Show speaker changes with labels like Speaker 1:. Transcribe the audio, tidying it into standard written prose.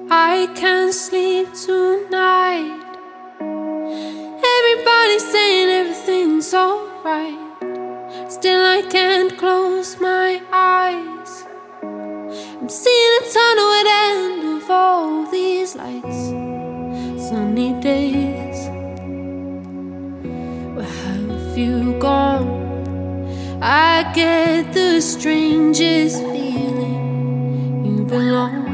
Speaker 1: I can't sleep tonight. Everybody's saying everything's alright. Still, I can't close my eyes. I'm seeing a tunnel at the end of all these lights. Sunny days, where have you gone? I get the strangest feeling you belong.